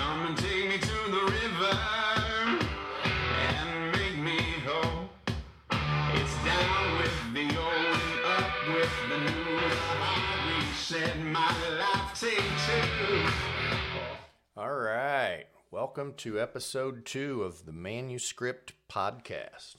Come and take me to the river and make me whole. It's down with the old and up with the new. The hard reset, my life take two. All right. Welcome to episode 2 of the Manuscript Podcast.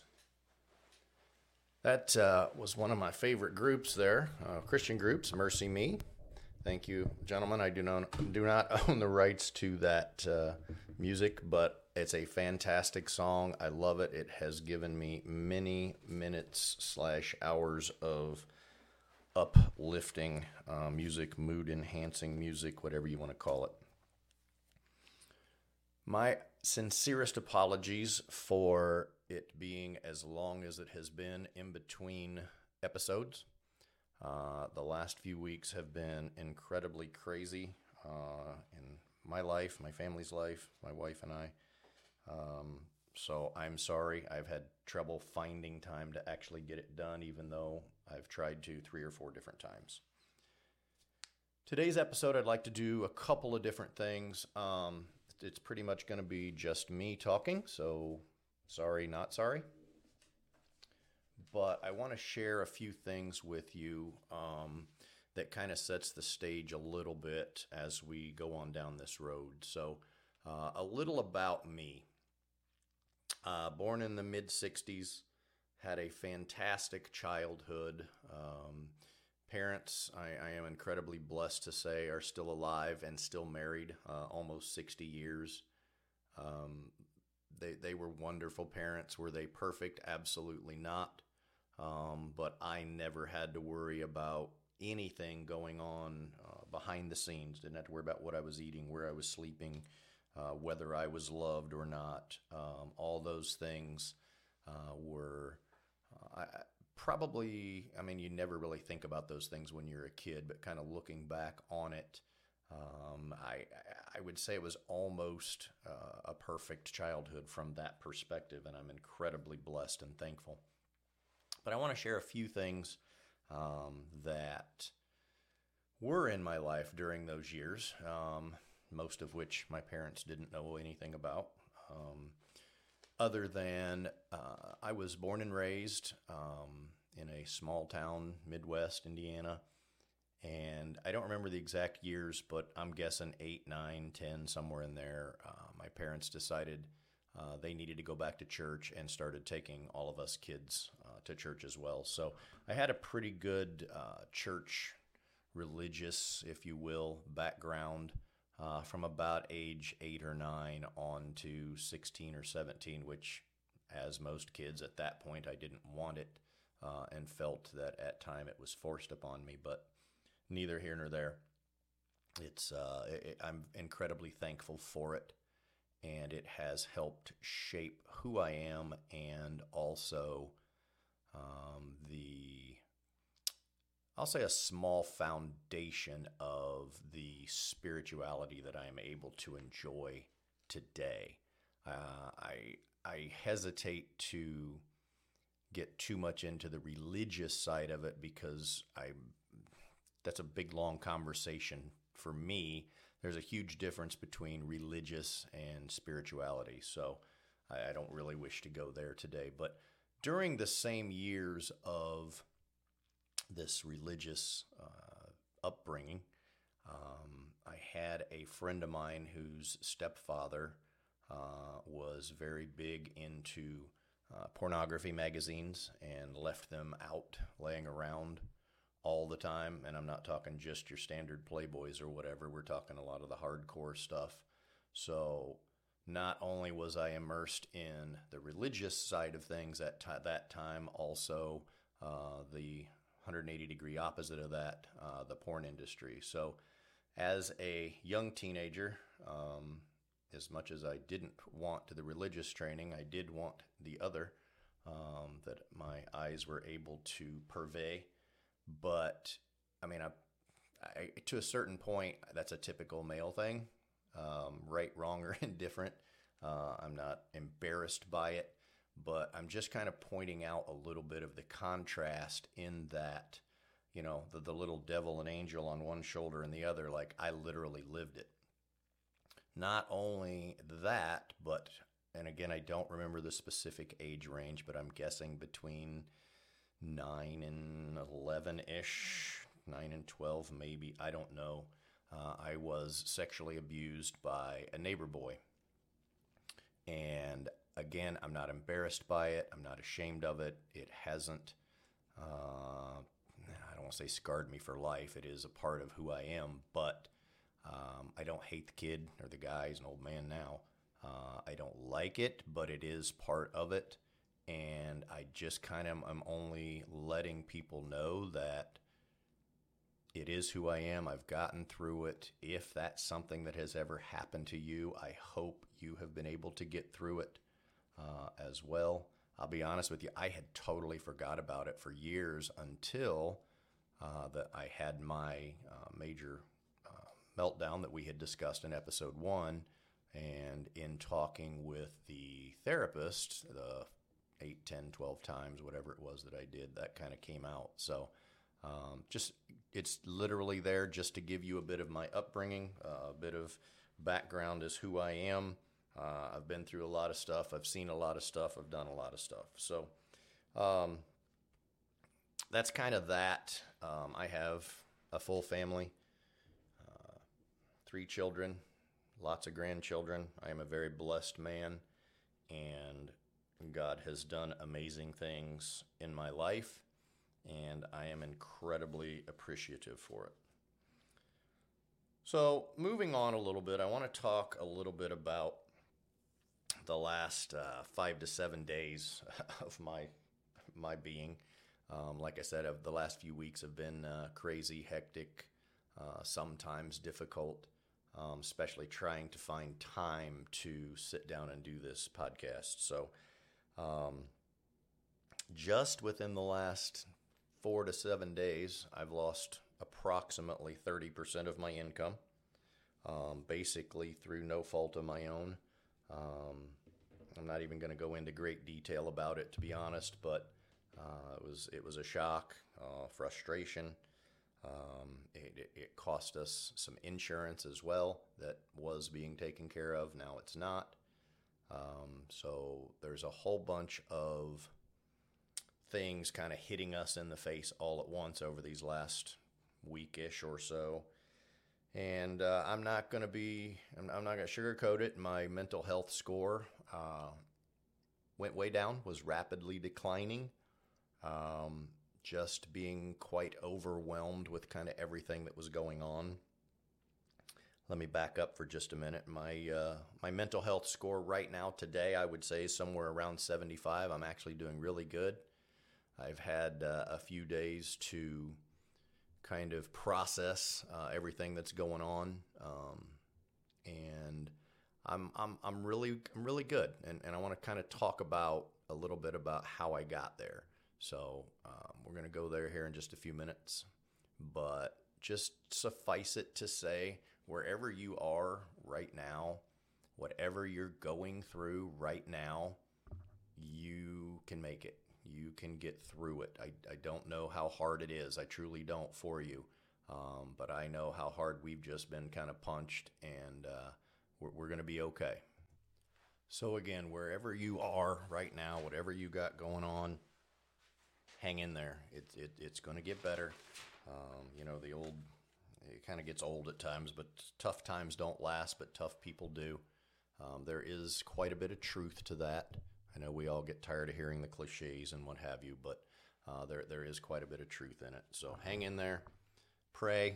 That was one of my favorite groups there, Christian groups, Mercy Me. Thank you, gentlemen. I do not own the rights to that music, but it's a fantastic song. I love it. It has given me many minutes / hours of uplifting music, mood-enhancing music, whatever you want to call it. My sincerest apologies for it being as long as it has been in between episodes. The last few weeks have been incredibly crazy in my life, my family's life, my wife and I. So I'm sorry. I've had trouble finding time to actually get it done, even though I've tried to 3 or 4 different times. Today's episode, I'd like to do a couple of different things. It's pretty much going to be just me talking, so sorry, not sorry. But I want to share a few things with you that kind of sets the stage a little bit as we go on down this road. So a little about me. Born in the mid-'60s, had a fantastic childhood. Parents, I am incredibly blessed to say, are still alive and still married, almost 60 years. They were wonderful parents. Were they perfect? Absolutely not. But I never had to worry about anything going on behind the scenes. Didn't have to worry about what I was eating, where I was sleeping, whether I was loved or not. All those things were probably, you never really think about those things when you're a kid, but kind of looking back on it, I would say it was almost a perfect childhood from that perspective, and I'm incredibly blessed and thankful. But I want to share a few things that were in my life during those years, most of which my parents didn't know anything about. Other than I was born and raised in a small town, Midwest Indiana, and I don't remember the exact years, but I'm guessing 8, 9, 10, somewhere in there. My parents decided they needed to go back to church and started taking all of us kids to church as well. So I had a pretty good church, religious, if you will, background. From about age 8 or 9 on to 16 or 17, which, as most kids at that point, I didn't want it and felt that at time it was forced upon me, but neither here nor there. I'm incredibly thankful for it, and it has helped shape who I am and also I'll say a small foundation of the spirituality that I am able to enjoy today. I hesitate to get too much into the religious side of it because that's a big, long conversation. For me, there's a huge difference between religious and spirituality, so I don't really wish to go there today. But during the same years of this religious upbringing, I had a friend of mine whose stepfather was very big into pornography magazines and left them out laying around all the time. And I'm not talking just your standard Playboys or whatever. We're talking a lot of the hardcore stuff. So not only was I immersed in the religious side of things at that time, also the 180-degree opposite of that, the porn industry. So as a young teenager, as much as I didn't want the religious training, I did want the other, that my eyes were able to purvey. But, I to a certain point, that's a typical male thing, right, wrong, or indifferent. I'm not embarrassed by it. But I'm just kind of pointing out a little bit of the contrast in that, the little devil and angel on one shoulder and the other, like I literally lived it. Not only that, but, and again, I don't remember the specific age range, but I'm guessing between 9 and 11-ish, 9 and 12 maybe, I don't know. I was sexually abused by a neighbor boy. And again, I'm not embarrassed by it. I'm not ashamed of it. It hasn't, I don't want to say scarred me for life. It is a part of who I am, but I don't hate the kid or the guy. He's an old man now. I don't like it, but it is part of it. And I just kind of, I'm only letting people know that it is who I am. I've gotten through it. If that's something that has ever happened to you, I hope you have been able to get through it as well. I'll be honest with you, I had totally forgot about it for years until that I had my major meltdown that we had discussed in episode 1. And in talking with the therapist, the 8, 10, 12 times, whatever it was that I did, that kind of came out. So just, it's literally there just to give you a bit of my upbringing, a bit of background as who I am. I've been through a lot of stuff. I've seen a lot of stuff. I've done a lot of stuff. So that's kind of that. I have a full family, 3 children, lots of grandchildren. I am a very blessed man, and God has done amazing things in my life, and I am incredibly appreciative for it. So moving on a little bit, I want to talk a little bit about the last 5 to 7 days of my being. Like I said, the last few weeks have been crazy, hectic, sometimes difficult, especially trying to find time to sit down and do this podcast. So just within the last 4 to 7 days, I've lost approximately 30% of my income, basically through no fault of my own. I'm not even going to go into great detail about it, to be honest, but it was a shock, frustration. It cost us some insurance as well that was being taken care of. Now it's not. So there's a whole bunch of things kind of hitting us in the face all at once over these last week-ish or so. And I'm not going to sugarcoat it. My mental health score went way down, was rapidly declining. Just being quite overwhelmed with kind of everything that was going on. Let me back up for just a minute. My mental health score right now today, I would say somewhere around 75. I'm actually doing really good. I've had a few days to kind of process everything that's going on, and I'm really good. And I want to kind of talk about a little bit about how I got there. So we're going to go there here in just a few minutes, but just suffice it to say, wherever you are right now, whatever you're going through right now, you can make it. You can get through it. I don't know how hard it is. I truly don't for you. But I know how hard we've just been kind of punched, and we're going to be okay. So again, wherever you are right now, whatever you got going on, hang in there. It's going to get better. It kind of gets old at times, but tough times don't last, but tough people do. There is quite a bit of truth to that. I know we all get tired of hearing the cliches and what have you, but there is quite a bit of truth in it. So hang in there, pray,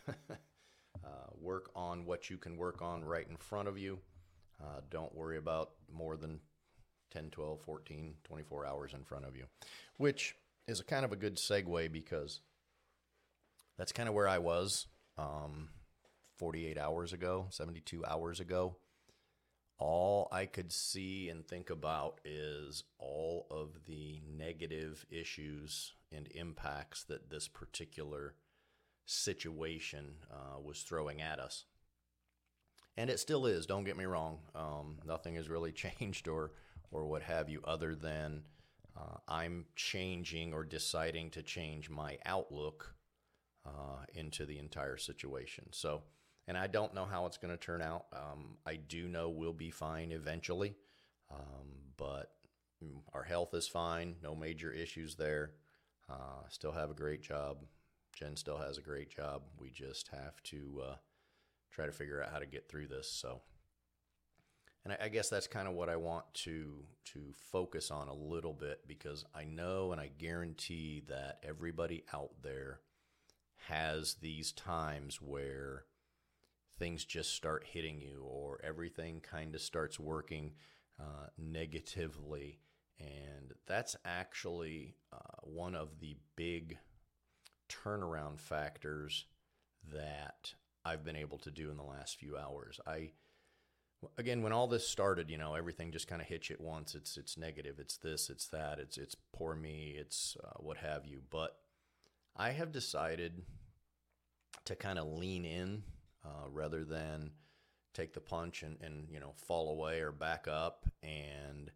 work on what you can work on right in front of you. Don't worry about more than 10, 12, 14, 24 hours in front of you, which is a kind of a good segue because that's kind of where I was 48 hours ago, 72 hours ago. All I could see and think about is all of the negative issues and impacts that this particular situation was throwing at us. And it still is, don't get me wrong. Nothing has really changed or what have you, other than I'm changing or deciding to change my outlook into the entire situation. So And I don't know how it's going to turn out. I do know we'll be fine eventually, but our health is fine. No major issues there. Still have a great job. Jen still has a great job. We just have to try to figure out how to get through this. So, and I guess that's kind of what I want to focus on a little bit, because I know and I guarantee that everybody out there has these times where things just start hitting you, or everything kind of starts working negatively. And that's actually one of the big turnaround factors that I've been able to do in the last few hours. Again, when all this started, everything just kind of hits you at once. It's negative. It's this, it's that, it's poor me, it's what have you. But I have decided to kind of lean in rather than take the punch and fall away or back up. And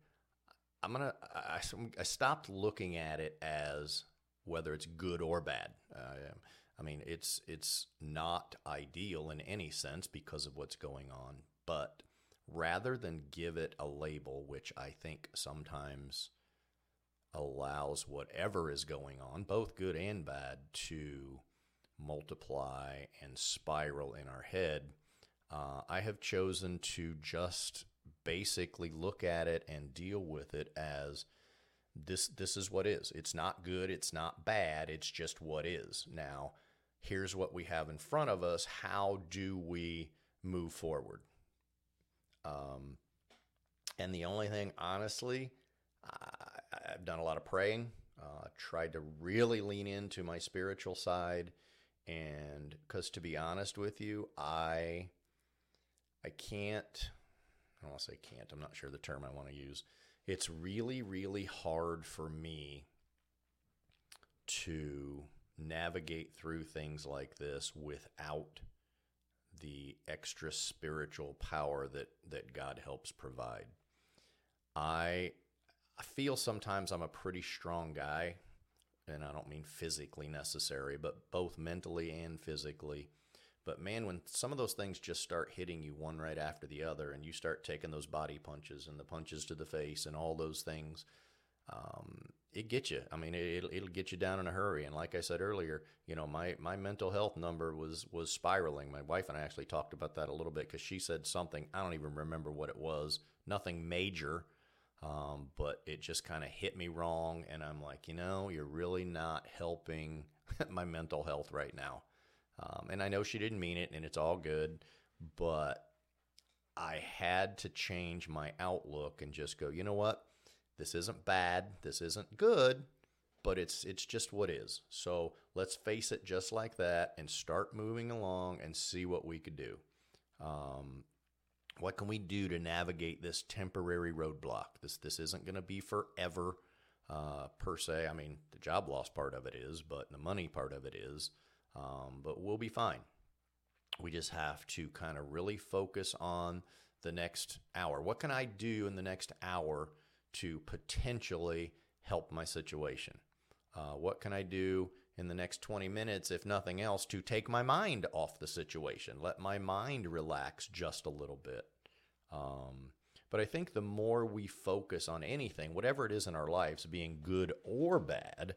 I stopped looking at it as whether it's good or bad. I mean, it's not ideal in any sense because of what's going on, but rather than give it a label, which I think sometimes allows whatever is going on, both good and bad, to multiply and spiral in our head, I have chosen to just basically look at it and deal with it as this is what is. It's not good, it's not bad, it's just what is. Now, here's what we have in front of us. How do we move forward? And the only thing, honestly, I've done a lot of praying, tried to really lean into my spiritual side, and because to be honest with you, I can't, I don't want to say can't, I'm not sure the term I want to use. It's really, really hard for me to navigate through things like this without the extra spiritual power that God helps provide. I feel sometimes I'm a pretty strong guy, and I don't mean physically necessary, but both mentally and physically. But man, when some of those things just start hitting you one right after the other, and you start taking those body punches and the punches to the face and all those things, it gets you. I mean, it'll get you down in a hurry. And like I said earlier, my mental health number was spiraling. My wife and I actually talked about that a little bit, because she said something, I don't even remember what it was, nothing major, but it just kind of hit me wrong. And I'm like, you're really not helping my mental health right now. And I know she didn't mean it, and it's all good, but I had to change my outlook and just go, you know what? This isn't bad. This isn't good, but it's just what is. So let's face it just like that and start moving along and see what we could do. What can we do to navigate this temporary roadblock? This isn't going to be forever per se. I mean, the job loss part of it is, but the money part of it is. But we'll be fine. We just have to kind of really focus on the next hour. What can I do in the next hour to potentially help my situation? What can I do in the next 20 minutes, if nothing else, to take my mind off the situation? Let my mind relax just a little bit. But I think the more we focus on anything, whatever it is in our lives, being good or bad,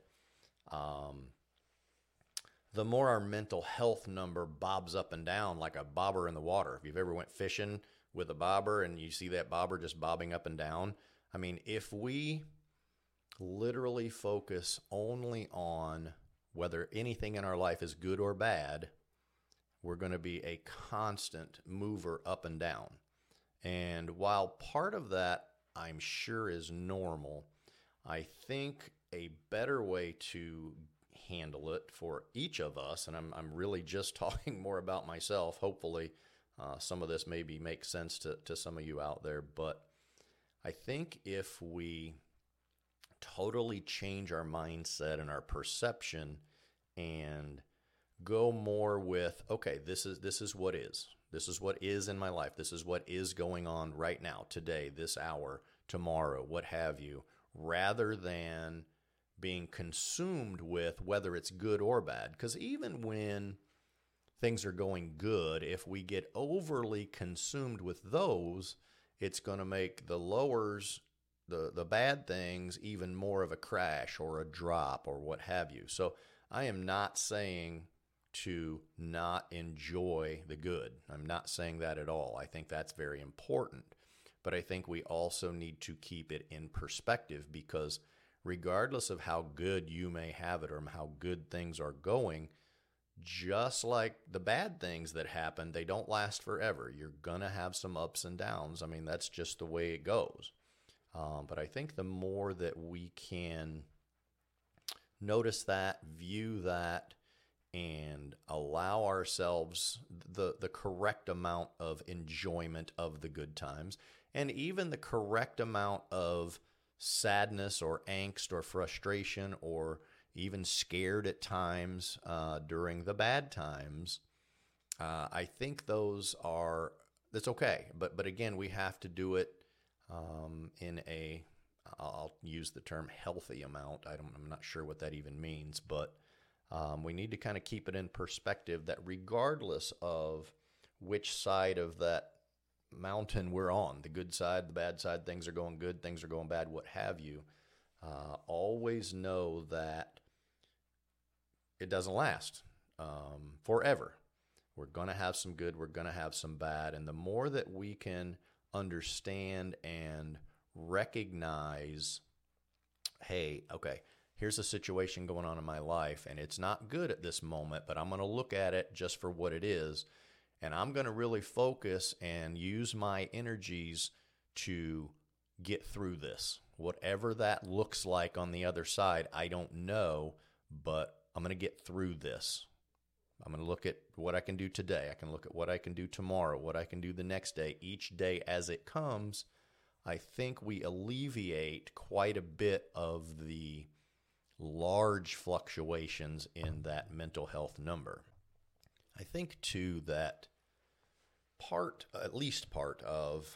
the more our mental health number bobs up and down like a bobber in the water. If you've ever went fishing with a bobber and you see that bobber just bobbing up and down, I mean, if we literally focus only on whether anything in our life is good or bad, we're going to be a constant mover up and down. And while part of that I'm sure is normal, I think a better way to handle it for each of us, and I'm really just talking more about myself, hopefully some of this maybe makes sense to some of you out there, but I think if we totally change our mindset and our perception and go more with, okay, this is what is. This is what is in my life. This is what is going on right now, today, this hour, tomorrow, what have you, rather than being consumed with whether it's good or bad. Because even when things are going good, if we get overly consumed with those, it's going to make the lowers, the bad things, even more of a crash or a drop or what have you. So I am not saying to not enjoy the good. I'm not saying that at all. I think that's very important. But I think we also need to keep it in perspective, because regardless of how good you may have it or how good things are going, just like the bad things that happen, they don't last forever. You're going to have some ups and downs. I mean, that's just the way it goes. But I think the more that we can notice that, view that, and allow ourselves the correct amount of enjoyment of the good times, and even the correct amount of sadness or angst or frustration or even scared at times during the bad times, I think that's okay. But again, we have to do it in I'll use the term healthy amount. I'm not sure what that even means, but we need to kind of keep it in perspective that regardless of which side of that mountain we're on, the good side, the bad side, things are going good, things are going bad, what have you, always know that it doesn't last forever. We're going to have some good, we're going to have some bad, and the more that we can understand and recognize, hey, okay, here's a situation going on in my life, and it's not good at this moment, but I'm going to look at it just for what it is, and I'm going to really focus and use my energies to get through this. Whatever that looks like on the other side, I don't know, but I'm going to get through this. I'm going to look at what I can do today. I can look at what I can do tomorrow, what I can do the next day, each day as it comes. I think we alleviate quite a bit of the large fluctuations in that mental health number. I think, too, that at least part of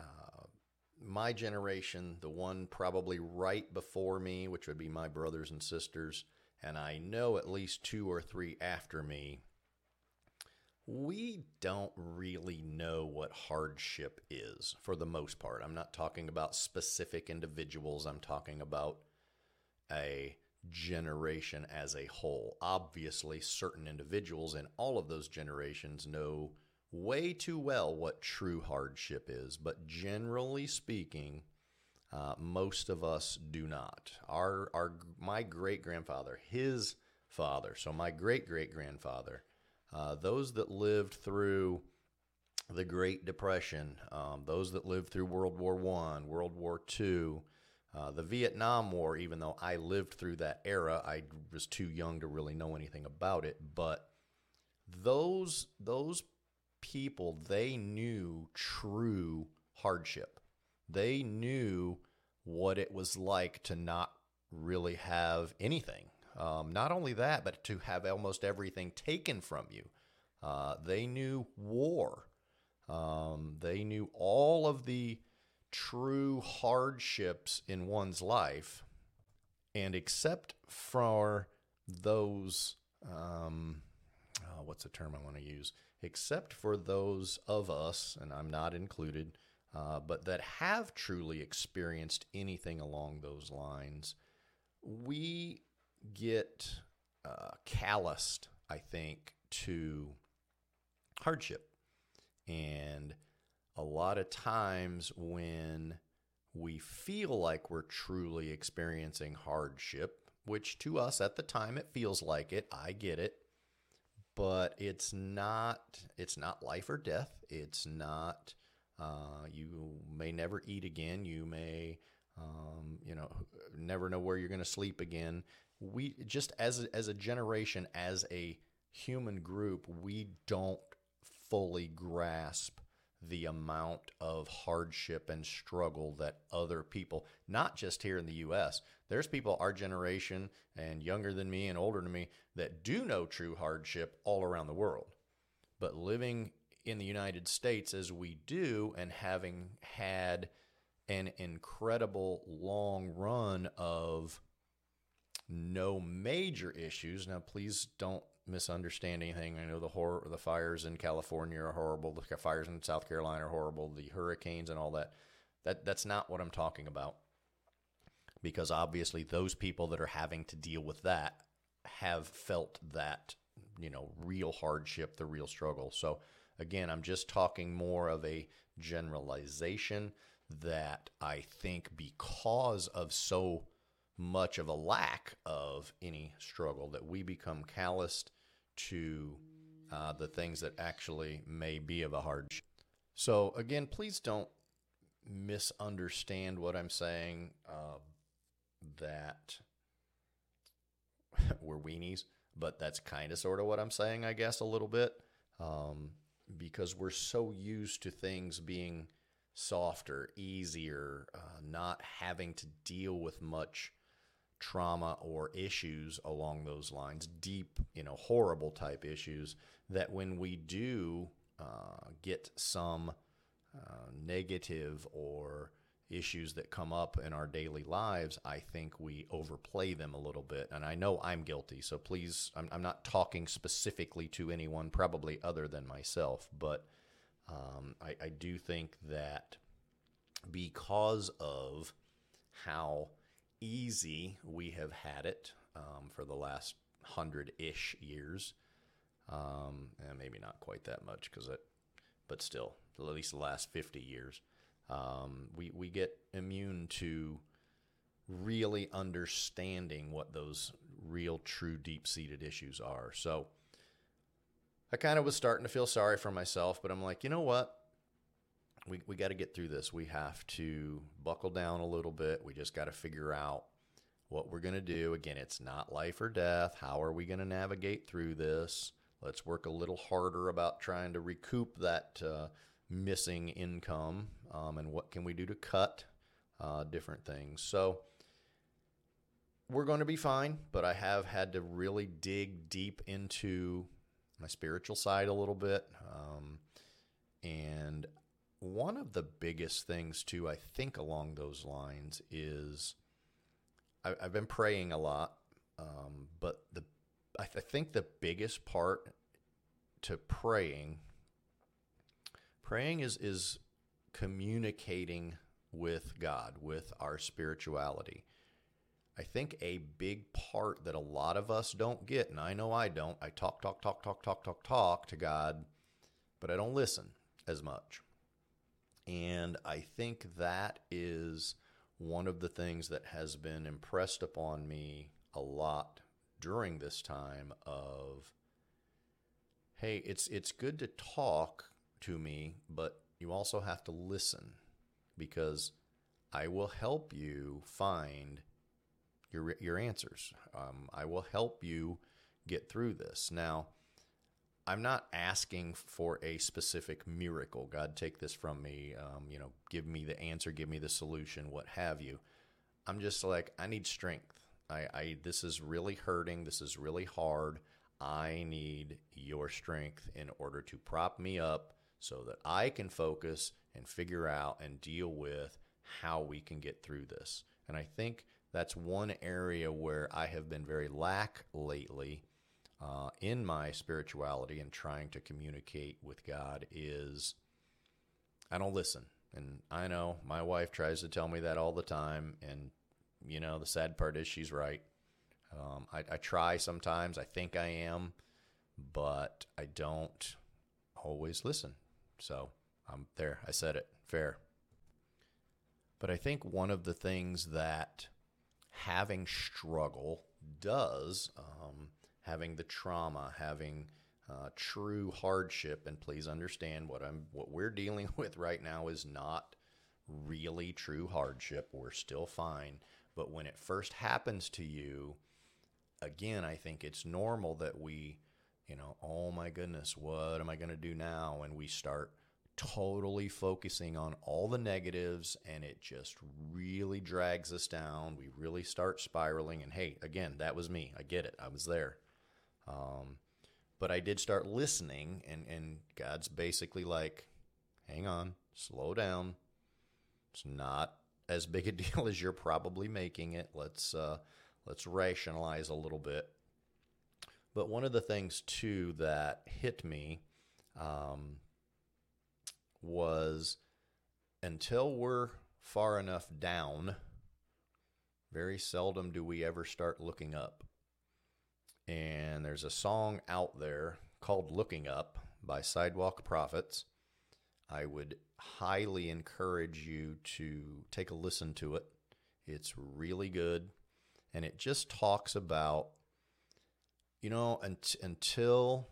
my generation, the one probably right before me, which would be my brothers and sisters, and I know at least 2 or 3 after me, we don't really know what hardship is for the most part. I'm not talking about specific individuals. I'm talking about a generation as a whole. Obviously, certain individuals in all of those generations know way too well what true hardship is, but generally speaking, most of us do not. My great-grandfather, his father, so my great-great-grandfather, those that lived through the Great Depression, those that lived through World War I, World War II, the Vietnam War, even though I lived through that era, I was too young to really know anything about it, but those people, they knew true hardship. They knew what it was like to not really have anything. Not only that, but to have almost everything taken from you. They knew war. They knew all of the true hardships in one's life. And except for those, what's the term I want to use? Except for those of us, and I'm not included, but that have truly experienced anything along those lines, we get calloused, I think, to hardship. And a lot of times when we feel like we're truly experiencing hardship, which to us at the time it feels like it, I get it, but it's not life or death. It's not, you may never eat again. You may, never know where you're going to sleep again. We just, as a generation, as a human group, we don't fully grasp the amount of hardship and struggle that other people, not just here in the U.S., there's people our generation and younger than me and older than me that do know true hardship all around the world. But living in the United States as we do, and having had an incredible long run of no major issues. Now, please don't misunderstand anything. I know the fires in California are horrible. The fires in South Carolina are horrible. The hurricanes and all that. That's not what I'm talking about. Because obviously those people that are having to deal with that have felt that, real hardship, the real struggle. So again, I'm just talking more of a generalization that I think because of so much of a lack of any struggle that we become calloused to the things that actually may be of a hardship. So again, please don't misunderstand what I'm saying, that we're weenies, but that's kind of sort of what I'm saying, I guess, a little bit, because we're so used to things being softer, easier, not having to deal with much trauma or issues along those lines, deep, horrible type issues, that when we do get some negative or issues that come up in our daily lives, I think we overplay them a little bit. And I know I'm guilty, so please, I'm not talking specifically to anyone probably other than myself, but I do think that because of how easy we have had it for the last 100-ish years, and maybe not quite that much, but still, at least the last 50 years, we get immune to really understanding what those real, true, deep-seated issues are. So I kind of was starting to feel sorry for myself, but I'm like, you know what? We got to get through this. We have to buckle down a little bit. We just got to figure out what we're going to do. Again, it's not life or death. How are we going to navigate through this? Let's work a little harder about trying to recoup that missing income, and what can we do to cut different things. So we're going to be fine, but I have had to really dig deep into my spiritual side a little bit. And one of the biggest things, too, I think along those lines is I've been praying a lot, but I think the biggest part to praying is communicating with God, with our spirituality. I think a big part that a lot of us don't get, and I know I don't, I talk to God, but I don't listen as much. And I think that is one of the things that has been impressed upon me a lot during this time of, hey, it's good to talk to me, but you also have to listen, because I will help you find your answers. I will help you get through this. Now, I'm not asking for a specific miracle. God, take this from me. Give me the answer, give me the solution, what have you. I'm just like, I need strength. This is really hurting. This is really hard. I need your strength in order to prop me up so that I can focus and figure out and deal with how we can get through this. And I think that's one area where I have been very lax lately in my spirituality and trying to communicate with God is I don't listen. And I know my wife tries to tell me that all the time. And, the sad part is she's right. I try sometimes. I think I am, but I don't always listen. So I'm there. I said it. Fair. But I think one of the things that having struggle does, having the trauma, having true hardship, and please understand what we're dealing with right now is not really true hardship. We're still fine. But when it first happens to you, again, I think it's normal that we, oh my goodness, what am I going to do now? And we start totally focusing on all the negatives, and it just really drags us down. We really start spiraling. And hey, again, that was me. I get it. I was there. But I did start listening, and God's basically like, hang on, slow down. It's not as big a deal as you're probably making it. Let's rationalize a little bit. But one of the things, too, that hit me was until we're far enough down, very seldom do we ever start looking up. And there's a song out there called Looking Up by Sidewalk Prophets. I would highly encourage you to take a listen to it. It's really good. And it just talks about, until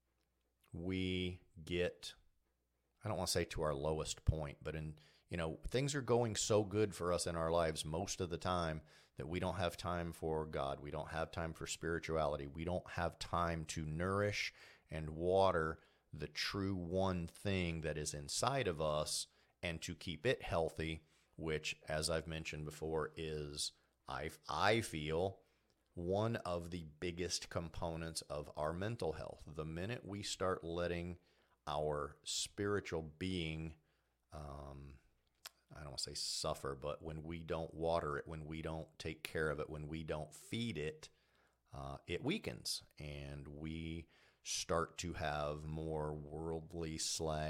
we get, I don't want to say to our lowest point, but things are going so good for us in our lives most of the time that we don't have time for God. We don't have time for spirituality. We don't have time to nourish and water the true one thing that is inside of us and to keep it healthy, which, as I've mentioned before, is, I feel, one of the biggest components of our mental health. The minute we start letting our spiritual being, I don't want to say suffer, but when we don't water it, when we don't take care of it, when we don't feed it, it weakens, and we start to have more worldly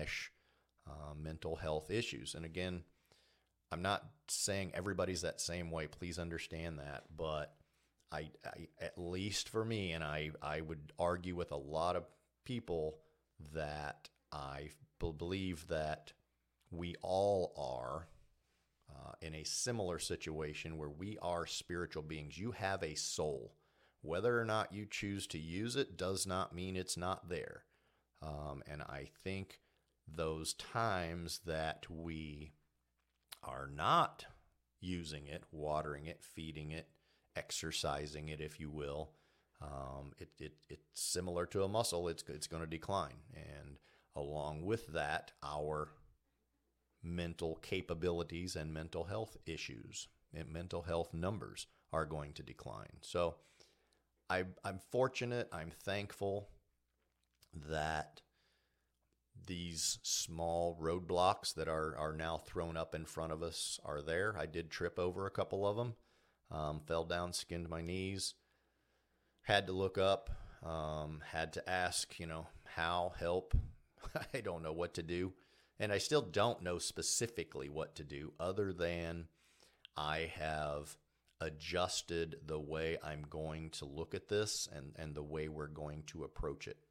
/ mental health issues. And again, I'm not saying everybody's that same way. Please understand that. But I at least for me, and I would argue with a lot of people that I believe that we all are in a similar situation where we are spiritual beings. You have a soul. Whether or not you choose to use it does not mean it's not there. And I think those times that we are not using it, watering it, feeding it, exercising it, if you will, it's similar to a muscle. It's going to decline. And along with that, our mental capabilities and mental health issues and mental health numbers are going to decline. So I'm fortunate, I'm thankful that these small roadblocks that are now thrown up in front of us are there. I did trip over a couple of them, fell down, skinned my knees, had to look up, had to ask, how, help. I don't know what to do. And I still don't know specifically what to do, other than I have adjusted the way I'm going to look at this and the way we're going to approach it.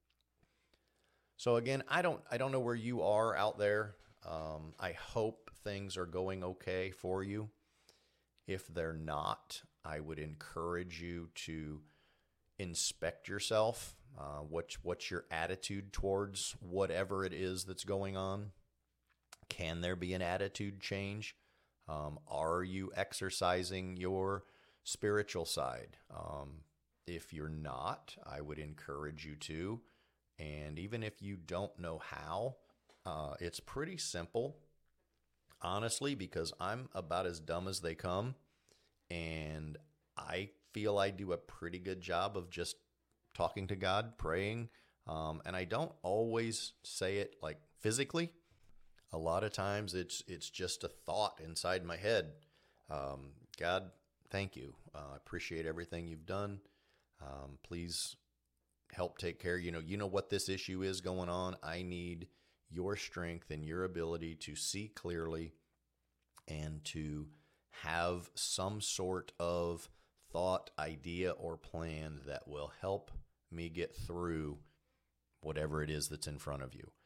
So again, I don't know where you are out there. I hope things are going okay for you. If they're not, I would encourage you to inspect yourself. What's your attitude towards whatever it is that's going on? Can there be an attitude change? Are you exercising your spiritual side? If you're not, I would encourage you to. And even if you don't know how, it's pretty simple, honestly, because I'm about as dumb as they come. And I feel I do a pretty good job of just talking to God, praying. And I don't always say it like physically. A lot of times it's just a thought inside my head. God, thank you. I appreciate everything you've done. Please help take care. You know what this issue is going on. I need your strength and your ability to see clearly and to have some sort of thought, idea, or plan that will help me get through whatever it is that's in front of you.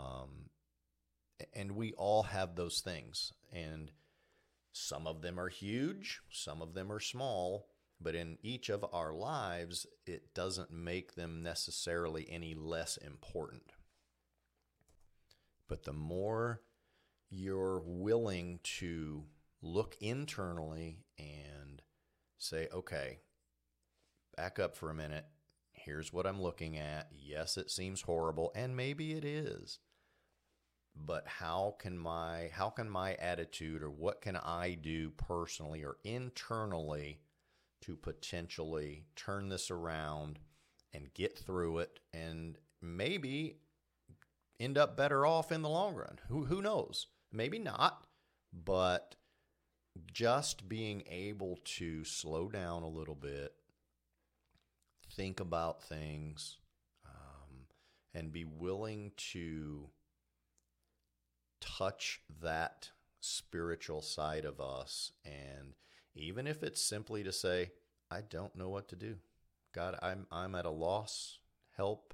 And we all have those things. And some of them are huge, some of them are small. But in each of our lives, it doesn't make them necessarily any less important. But the more you're willing to look internally and say, okay, back up for a minute. Here's what I'm looking at. Yes, it seems horrible, and maybe it is. But how can my attitude, or what can I do personally or internally to potentially turn this around and get through it and maybe end up better off in the long run? Who knows? Maybe not, but just being able to slow down a little bit, think about things, and be willing to touch that spiritual side of us. And even if it's simply to say, I don't know what to do. God, I'm at a loss. Help.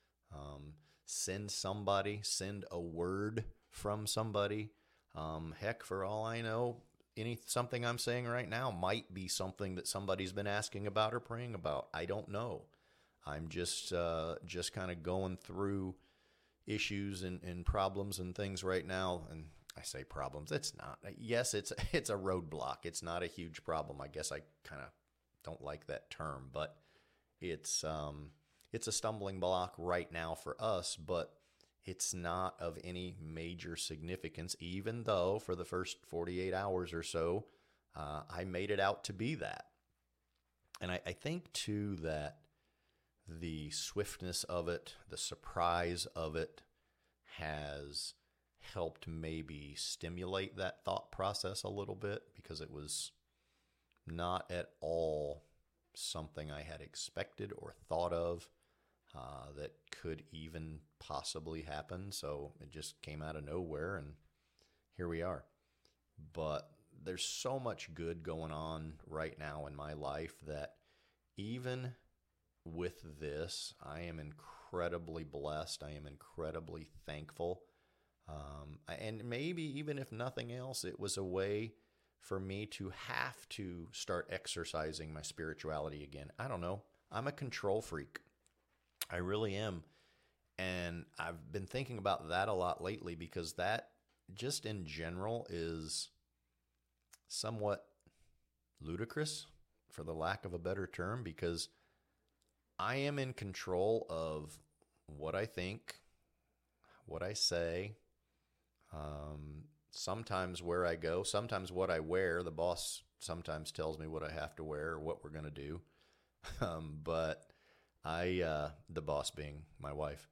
Send a word from somebody. Heck, for all I know, something I'm saying right now might be something that somebody's been asking about or praying about. I don't know. I'm just kind of going through issues and problems and things right now. And I say problems. It's not. Yes, it's a roadblock. It's not a huge problem. I guess I kind of don't like that term, but it's a stumbling block right now for us, but it's not of any major significance, even though for the first 48 hours or so, I made it out to be that. And I think, too, that the swiftness of it, the surprise of it, has helped maybe stimulate that thought process a little bit, because it was not at all something I had expected or thought of that could even possibly happen. So it just came out of nowhere, and here we are. But there's so much good going on right now in my life that even with this, I am incredibly blessed. I am incredibly thankful. And maybe even if nothing else, it was a way for me to have to start exercising my spirituality again. I don't know. I'm a control freak. I really am. And I've been thinking about that a lot lately, because that just in general is somewhat ludicrous, for the lack of a better term, because I am in control of what I think, what I say, sometimes where I go, sometimes what I wear. The boss sometimes tells me what I have to wear or what we're going to do. But the boss being my wife.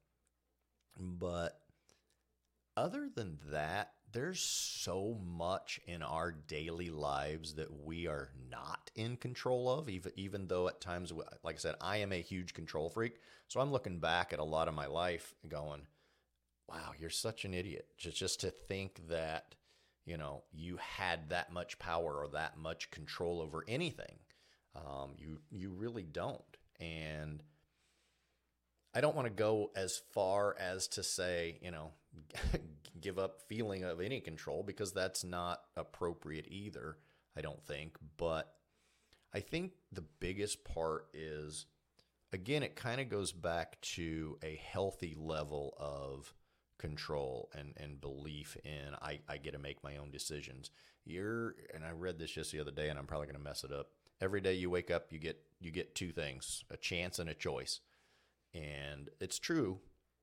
But other than that, there's so much in our daily lives that we are not in control of, even though at times, like I said, I am a huge control freak. So I'm looking back at a lot of my life going, wow, you're such an idiot. Just to think that, you had that much power or that much control over anything. You really don't. And I don't want to go as far as to say, give up feeling of any control, because that's not appropriate either, I don't think. But I think the biggest part is, again, it kind of goes back to a healthy level of control and belief in I get to make my own decisions. And I read this just the other day, and I'm probably going to mess it up. Every day you wake up, you get two things, a chance and a choice. And it's true,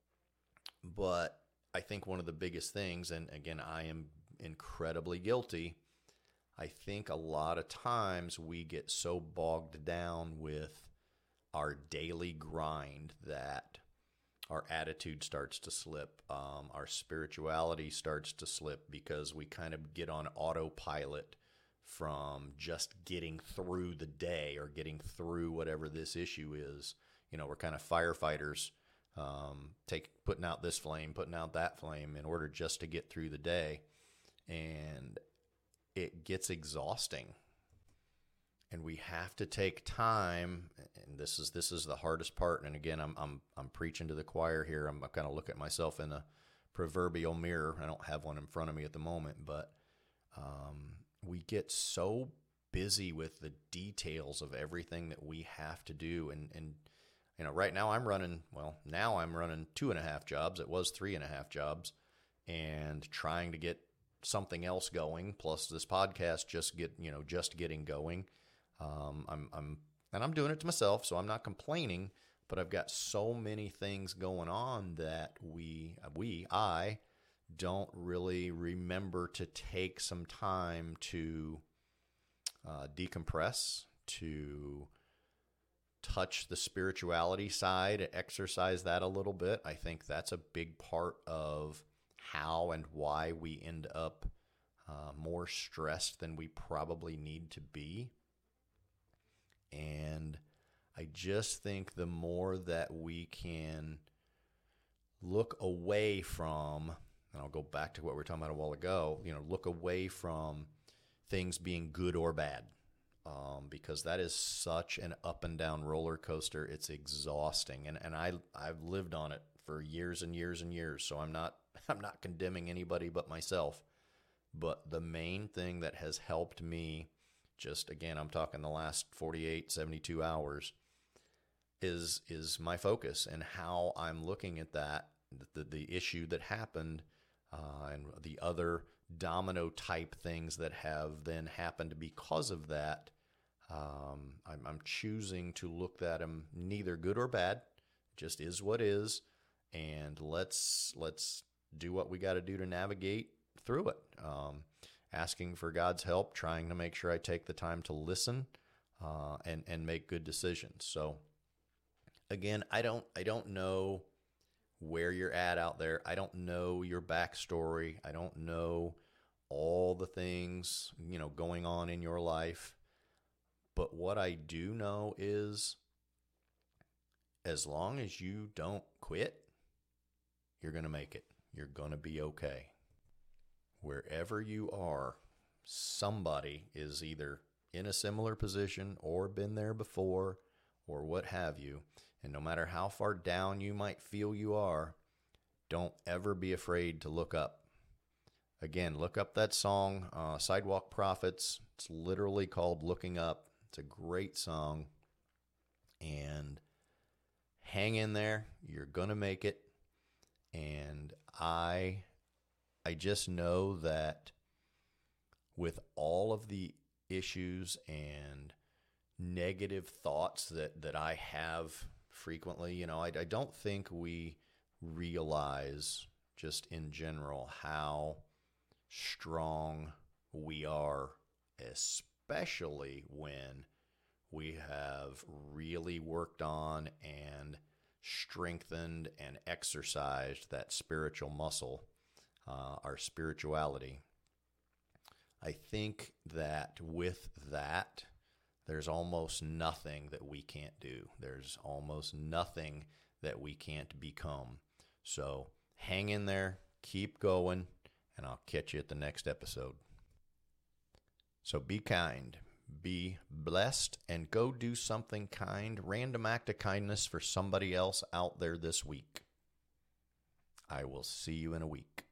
but I think one of the biggest things, and again, I am incredibly guilty, I think a lot of times we get so bogged down with our daily grind that our attitude starts to slip, our spirituality starts to slip, because we kind of get on autopilot from just getting through the day or getting through whatever this issue is. We're kind of firefighters, putting out this flame, putting out that flame in order just to get through the day. And it gets exhausting. And we have to take time, and this is the hardest part. And again, I'm preaching to the choir here. I'm kind of looking at myself in a proverbial mirror. I don't have one in front of me at the moment, but we get so busy with the details of everything that we have to do. And right now I'm running 2.5 jobs. It was 3.5 jobs, and trying to get something else going. Plus this podcast just getting going. I'm doing it to myself, so I'm not complaining, but I've got so many things going on that I don't really remember to take some time to decompress, to touch the spirituality side, exercise that a little bit. I think that's a big part of how and why we end up more stressed than we probably need to be. And I just think the more that we can look away from, and I'll go back to what we were talking about a while ago, look away from things being good or bad, because that is such an up and down roller coaster. It's exhausting, and I've lived on it for years and years and years. So I'm not condemning anybody but myself. But the main thing that has helped me, just again, I'm talking the last 48, 72 hours, is my focus and how I'm looking at that, the issue that happened, and the other domino type things that have then happened because of that. I'm choosing to look at them neither good or bad. It just is what is, and let's do what we got to do to navigate through it. Asking for God's help, trying to make sure I take the time to listen, and make good decisions. So again, I don't know where you're at out there. I don't know your backstory. I don't know all the things, going on in your life. But what I do know is, as long as you don't quit, you're going to make it. You're going to be okay. Wherever you are, somebody is either in a similar position or been there before or what have you. And no matter how far down you might feel you are, don't ever be afraid to look up. Again, look up that song, Sidewalk Prophets. It's literally called Looking Up. It's a great song. And hang in there. You're going to make it. And I just know that with all of the issues and negative thoughts that I have frequently, I don't think we realize just in general how strong we are, especially when we have really worked on and strengthened and exercised that spiritual muscle, our spirituality. I think that with that, there's almost nothing that we can't do. There's almost nothing that we can't become. So hang in there, keep going, and I'll catch you at the next episode. So be kind, be blessed, and go do something kind. Random act of kindness for somebody else out there this week. I will see you in a week.